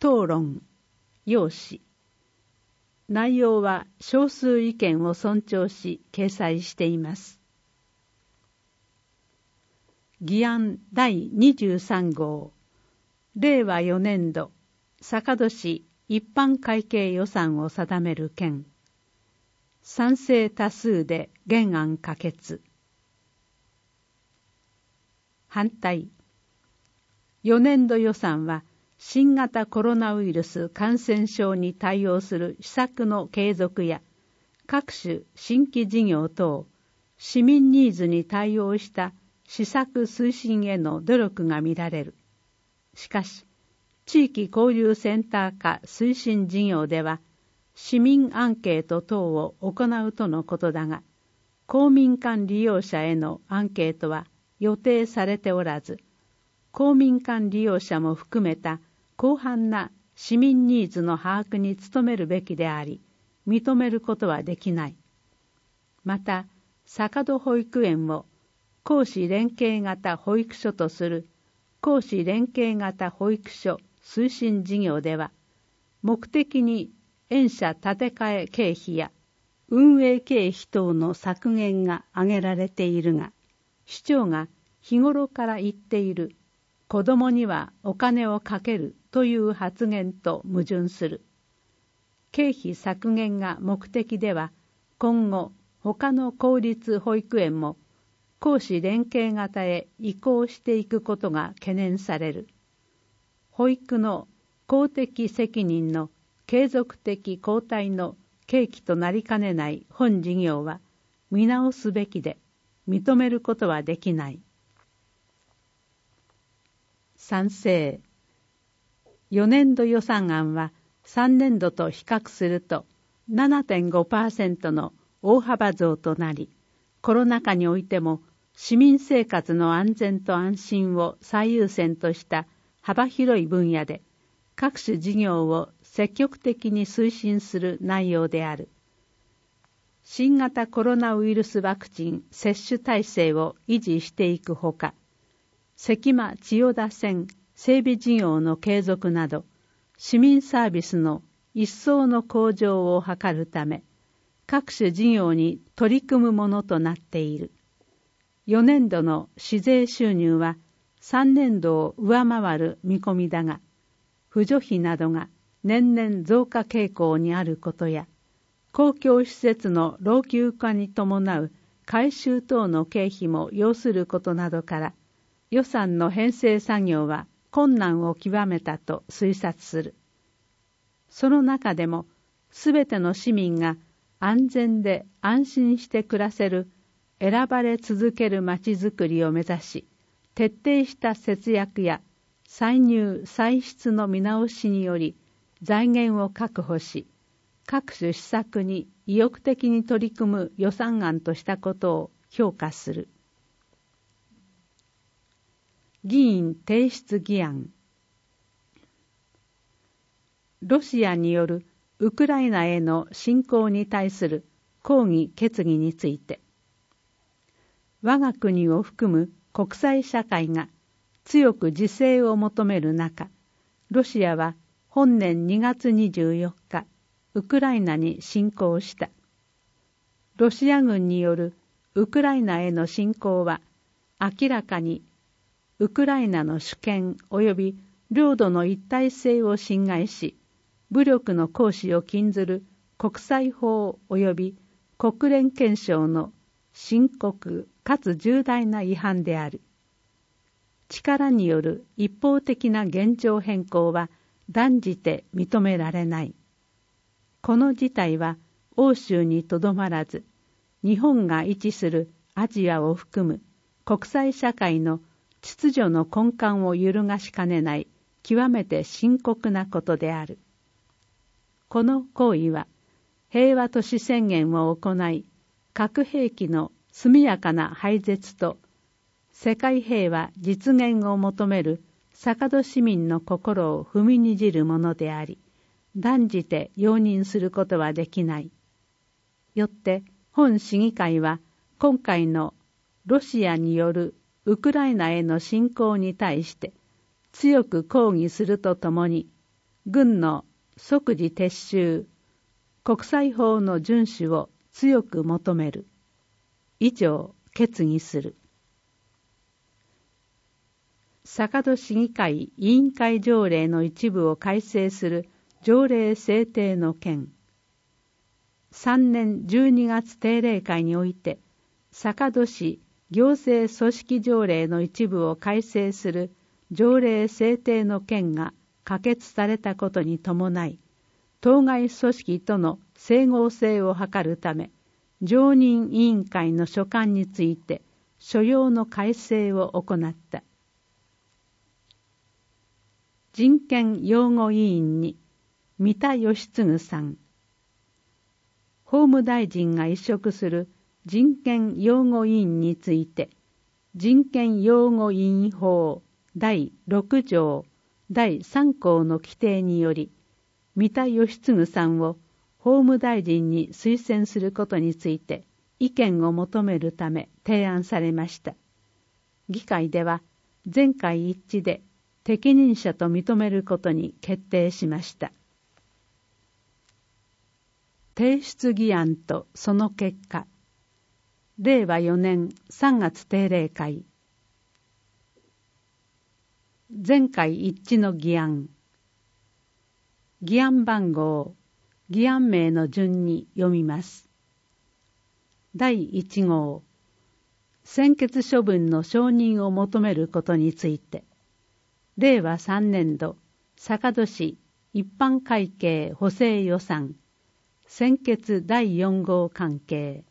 討論、要旨。内容は少数意見を尊重し掲載しています。議案第23号、令和4年度坂戸市一般会計予算を定める件。賛成多数で原案可決。反対。4年度予算は新型コロナウイルス感染症に対応する施策の継続や各種新規事業等市民ニーズに対応した施策推進への努力が見られる。しかし、地域交流センター化推進事業では市民アンケート等を行うとのことだが、公民館利用者へのアンケートは予定されておらず、公民館利用者も含めた広範な市民ニーズの把握に努めるべきであり、認めることはできない。また、坂戸保育園を公私連携型保育所とする公私連携型保育所推進事業では、目的に園舎建て替え経費や運営経費等の削減が挙げられているが、市長が日頃から言っている子どもにはお金をかけるという発言と矛盾する。経費削減が目的では、今後他の公立保育園も公私連携型へ移行していくことが懸念される。保育の公的責任の継続的交代の契機となりかねない本事業は見直すべきで、認めることはできない。賛成。4年度予算案は3年度と比較すると 7.5% の大幅増となり、コロナ禍においても市民生活の安全と安心を最優先とした幅広い分野で各種事業を積極的に推進する内容である。新型コロナウイルスワクチン接種体制を維持していくほか、関間千代田線整備事業の継続など、市民サービスの一層の向上を図るため、各種事業に取り組むものとなっている。4年度の市税収入は3年度を上回る見込みだが、扶助費などが年々増加傾向にあることや、公共施設の老朽化に伴う改修等の経費も要することなどから、予算の編成作業は困難を極めたと推察する。その中でも、すべての市民が安全で安心して暮らせる選ばれ続けるまちづくりを目指し、徹底した節約や歳入歳出の見直しにより財源を確保し、各種施策に意欲的に取り組む予算案としたことを評価する。議員提出議案。ロシアによるウクライナへの侵攻に対する抗議決議について、我が国を含む国際社会が強く自制を求める中、ロシアは本年2月24日、ウクライナに侵攻した。ロシア軍によるウクライナへの侵攻は明らかにウクライナの主権及び領土の一体性を侵害し、武力の行使を禁ずる国際法及び国連憲章の深刻かつ重大な違反である。力による一方的な現状変更は断じて認められない。この事態は欧州にとどまらず、日本が位置するアジアを含む国際社会の秩序の根幹を揺るがしかねない極めて深刻なことである。この行為は平和都市宣言を行い、核兵器の速やかな廃絶と世界平和実現を求める坂戸市民の心を踏みにじるものであり、断じて容認することはできない。よって本市議会は今回のロシアによるウクライナへの侵攻に対して強く抗議するとともに、 軍の即時撤収、国際法の遵守を強く求める。以上、決議する。坂戸市議会委員会条例の一部を改正する条例制定の件。3年12月定例会において、坂戸市行政組織条例の一部を改正する条例制定の件が可決されたことに伴い、当該組織との整合性を図るため、常任委員会の所管について所要の改正を行った。人権擁護委員に三田義嗣さん。法務大臣が委嘱する人権擁護委員について、人権擁護委員法第6条第3項の規定により、三田義嗣さんを法務大臣に推薦することについて意見を求めるため提案されました。議会では全会一致で適任者と認めることに決定しました。提出議案とその結果。令和4年3月定例会。全会一致の議案。議案番号、議案名の順に読みます。第1号、専決処分の承認を求めることについて、令和3年度坂戸市一般会計補正予算専決第4号関係。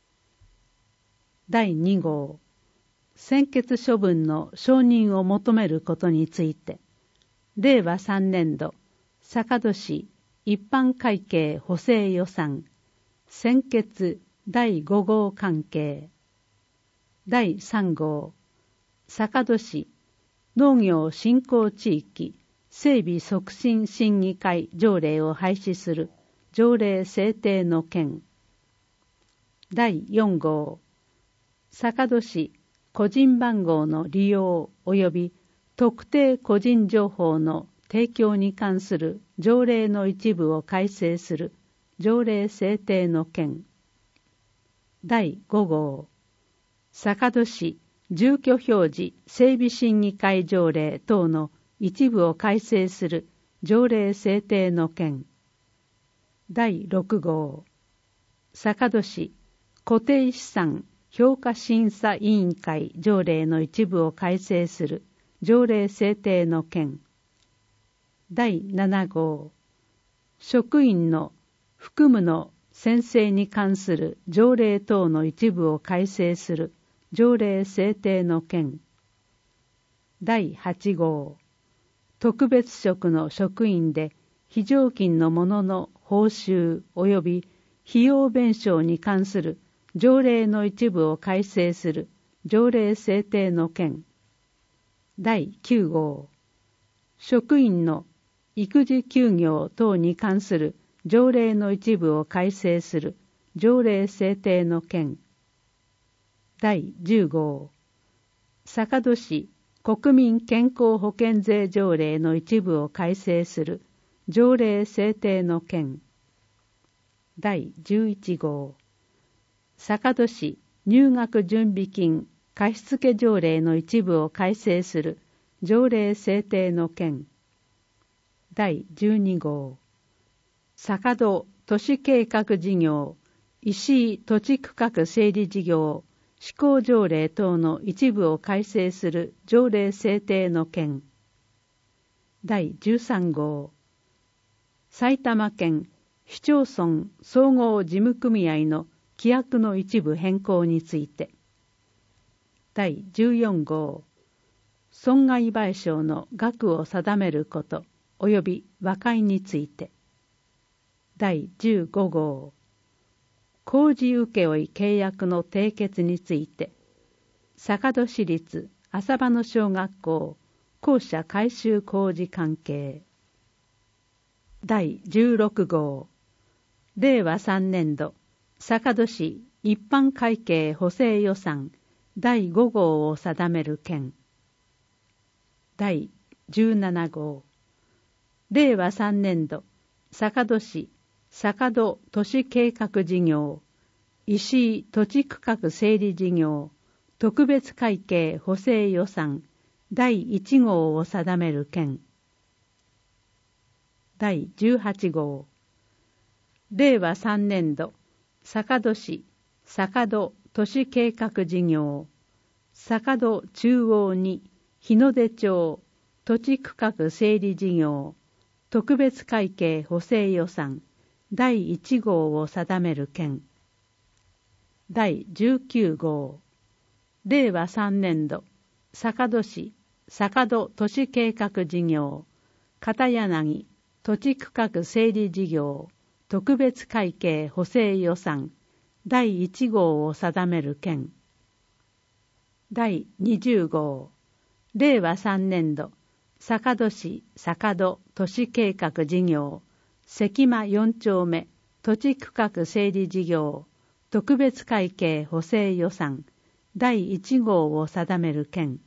第2号、専決処分の承認を求めることについて、令和3年度坂戸市一般会計補正予算専決第5号関係。第3号、坂戸市農業振興地域整備促進審議会条例を廃止する条例制定の件。第4号、坂戸市個人番号の利用及び特定個人情報の提供に関する条例の一部を改正する条例制定の件。第5号、坂戸市住居表示整備審議会条例等の一部を改正する条例制定の件。第6号、坂戸市固定資産評価審査委員会条例の一部を改正する条例制定の件。第7号、職員の服務の宣誓に関する条例等の一部を改正する条例制定の件。第8号、特別職の職員で非常勤の者の報酬及び費用弁償に関する条例の一部を改正する条例制定の件。第9号、職員の育児休業等に関する条例の一部を改正する条例制定の件。第10号、坂戸市国民健康保険税条例の一部を改正する条例制定の件。第11号、坂戸市入学準備金貸付条例の一部を改正する条例制定の件。第12号、坂戸都市計画事業石井土地区画整理事業施行条例等の一部を改正する条例制定の件。第13号、埼玉県市町村総合事務組合の規約の一部変更について。第14号、損害賠償の額を定めること及び和解について。第15号、工事請負契約の締結について、坂戸市立浅葉野小学校校舎改修工事関係。第16号、令和3年度坂戸市一般会計補正予算第5号を定める件。第17号、 令和3年度、坂戸市、坂戸都市計画事業、石井土地区画整理事業、特別会計補正予算第1号を定める件。第18号、令和3年度、坂戸市、坂戸都市計画事業、坂戸中央に日の出町土地区画整理事業、特別会計補正予算第1号を定める件。第19号、令和3年度、坂戸市、坂戸都市計画事業、片柳土地区画整理事業、特別会計補正予算第1号を定める件。第20号、令和3年度、坂戸市坂戸都市計画事業、関間4丁目土地区画整理事業、特別会計補正予算第1号を定める件。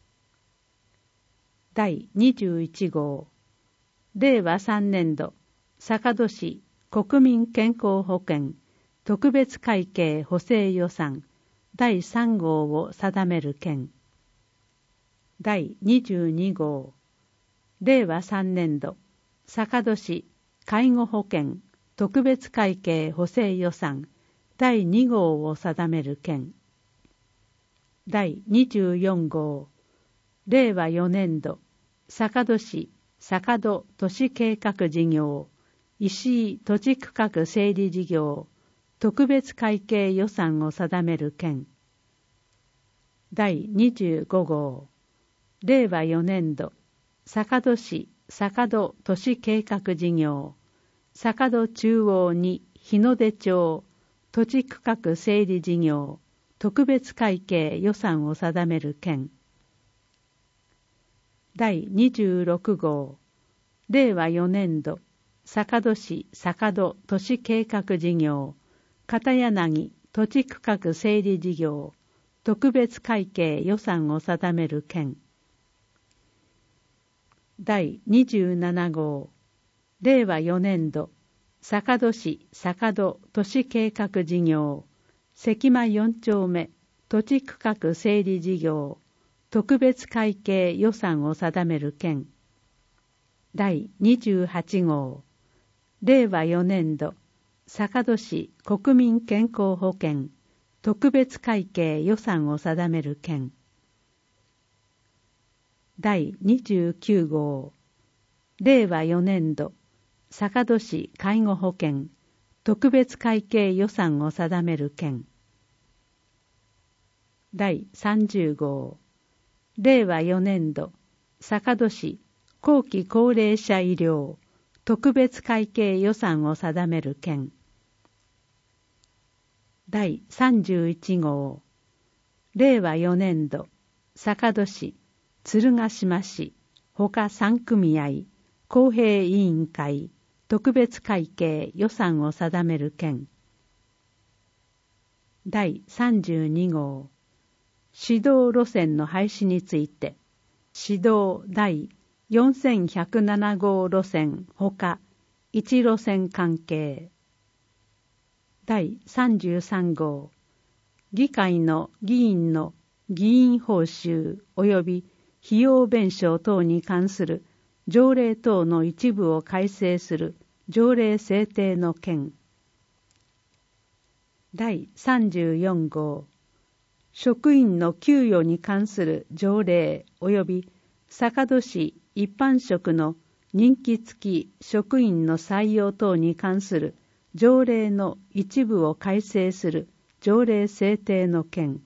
第21号、令和3年度、坂戸市国民健康保険特別会計補正予算第3号を定める件。第22号、令和3年度、坂戸市介護保険特別会計補正予算第2号を定める件。第24号、令和4年度、坂戸市坂戸都市計画事業、石井土地区画整理事業、特別会計予算を定める件。第25号、令和4年度、坂戸市坂戸都市計画事業、坂戸中央に日の出町土地区画整理事業、特別会計予算を定める件。第26号、令和4年度、坂戸市坂戸都市計画事業、片柳土地区画整理事業、特別会計予算を定める件。第27号、令和4年度、坂戸市坂戸都市計画事業、関間4丁目土地区画整理事業、特別会計予算を定める件。第28号、令和4年度、坂戸市国民健康保険特別会計予算を定める件。第29号、令和4年度、坂戸市介護保険特別会計予算を定める件。第30号、令和4年度、坂戸市後期高齢者医療特別会計予算を定める件。第31号、令和4年度、坂戸市鶴ヶ島市他3組合公平委員会特別会計予算を定める件。第32号、指導路線の廃止について、指導第4107号路線ほか1路線関係。第33号、議会の議員の議員報酬及び費用弁償等に関する条例等の一部を改正する条例制定の件。第34号、職員の給与に関する条例及び坂戸市一般職の任期付き職員の採用等に関する条例の一部を改正する条例制定の件。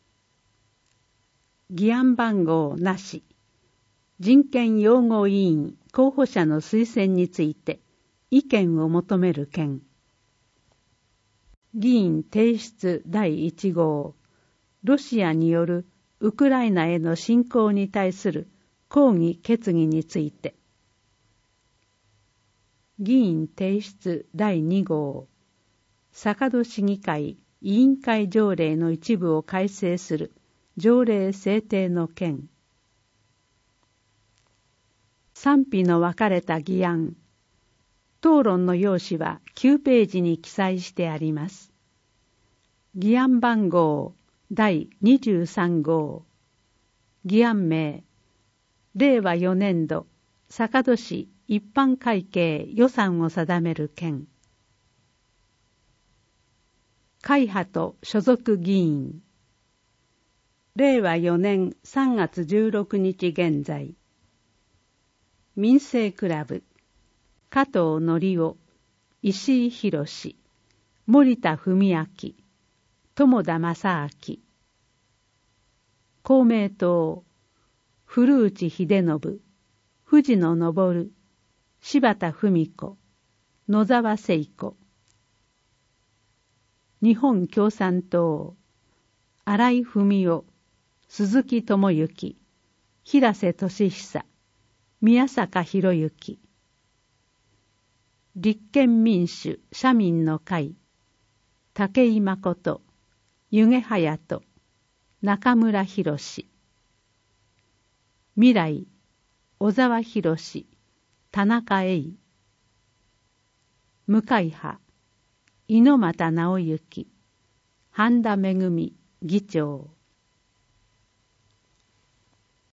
議案番号なし。人権擁護委員候補者の推薦について意見を求める件。議員提出第1号、ロシアによるウクライナへの侵攻に対する抗議決議について。議員提出第2号、坂戸市議会委員会条例の一部を改正する条例制定の件。 賛否の分かれた議案。討論の要旨は9ページに記載してあります。議案番号第23号。議案名、令和4年度坂戸市一般会計予算を定める件。会派と所属議員。令和4年3月16日現在。民生クラブ、加藤則夫、石井博、森田文明、友田正明。公明党、古内秀信、藤野昇、柴田文子、野沢聖子。日本共産党、新井文夫、鈴木智之、平瀬俊久、宮坂博之。立憲民主・社民の会、武井誠、弓削隼人、中村博。未来、小沢博、田中栄。無会派、猪俣直之、半田めぐみ議長。